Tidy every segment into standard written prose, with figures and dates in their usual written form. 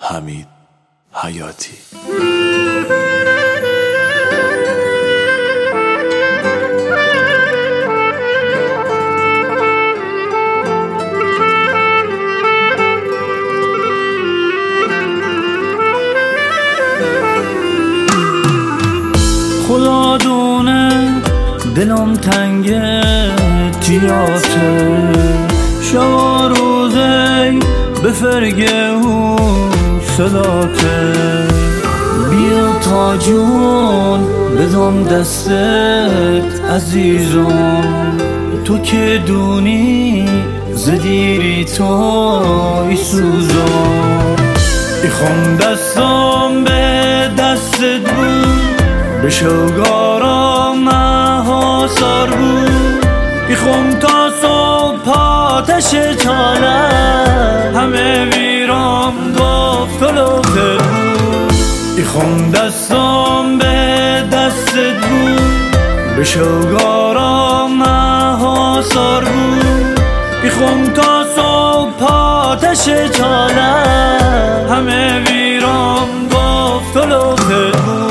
حمید حیاتی. خدا دونه دلم تنگه تیاته، شب روزی به فرگه و صداته، بیا تا جون بدم دستت عزیزم، تو که دونی زدیری تو ای سوزم، ایخوام دستم به دستت بود، به شوگارم محاصر بود، ایخوام تا صبح آتش چاله، همه ویرام گفت لوته بود، ایخوام دستم به دستت بود، به شوگارم محاصر بود، ایخوام تا صبح آتش چاله، همه ویرام گفت لوته بود.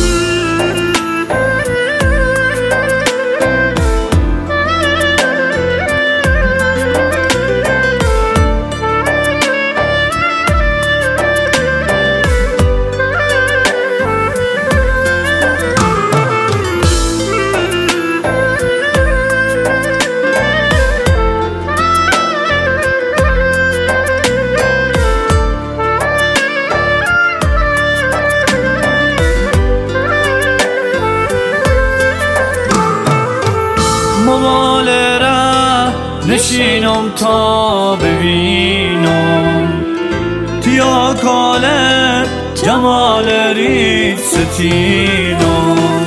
موال ره نشینم تا ببینم، تیا کاله جمال رید ستینم،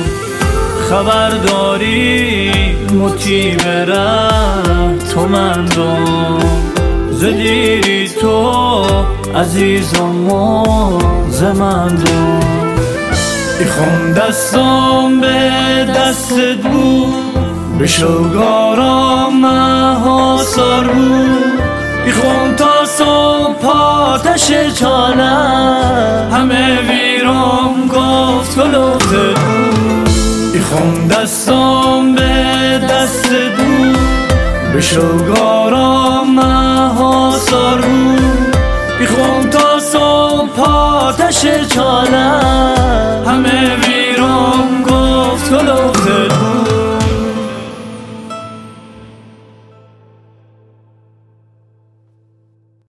خبرداری مطیب ره تو مندم، زدیری تو عزیزم و زمندم، ایخوام دستم به دستت بود، به شوگارم محاصر بود، ایخوام تا صبح آتش چاله، همه ویرام گفت لوته بود، ایخوام دستم به دستت بود، به شوگارم محاصر بود، ایخوام تا صبح آتش چاله،